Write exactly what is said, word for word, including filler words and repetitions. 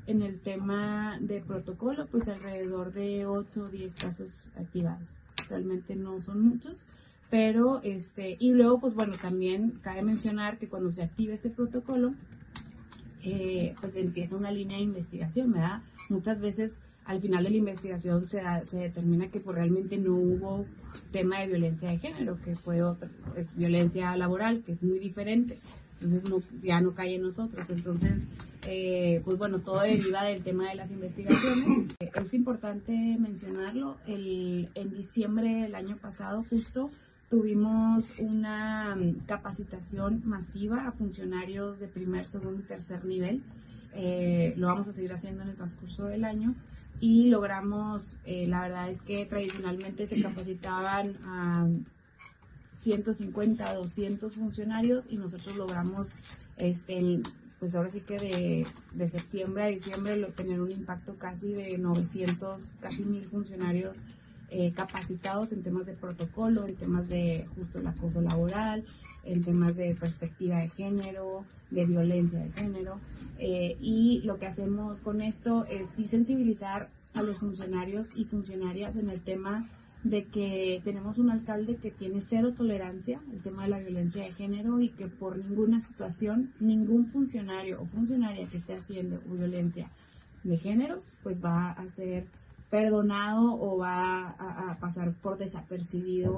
en el tema de protocolo, pues alrededor de ocho o diez casos activados. Realmente no son muchos, pero este, y luego pues bueno, también cabe mencionar que cuando se activa este protocolo, eh, pues empieza una línea de investigación, ¿verdad? Muchas veces al final de la investigación se, se determina que pues, realmente no hubo tema de violencia de género, que fue otra, es violencia laboral, que es muy diferente. Entonces no, ya no cae en nosotros. Entonces, eh, pues bueno, todo deriva del tema de las investigaciones. Es importante mencionarlo, el, en diciembre del año pasado justo tuvimos una capacitación masiva a funcionarios de primer, segundo y tercer nivel. Eh, lo vamos a seguir haciendo en el transcurso del año y logramos, eh, la verdad es que tradicionalmente se capacitaban a ciento cincuenta, doscientos funcionarios y nosotros logramos, este, pues ahora sí que de, de septiembre a diciembre lo, tener un impacto casi de novecientos, casi mil funcionarios eh, capacitados en temas de protocolo, en temas de justo el acoso laboral, en temas de perspectiva de género, de violencia de género, eh, y lo que hacemos con esto es sí sensibilizar a los funcionarios y funcionarias en el tema de que tenemos un alcalde que tiene cero tolerancia al tema de la violencia de género y que por ninguna situación, ningún funcionario o funcionaria que esté haciendo violencia de género, pues va a ser perdonado o va a, a pasar por desapercibido.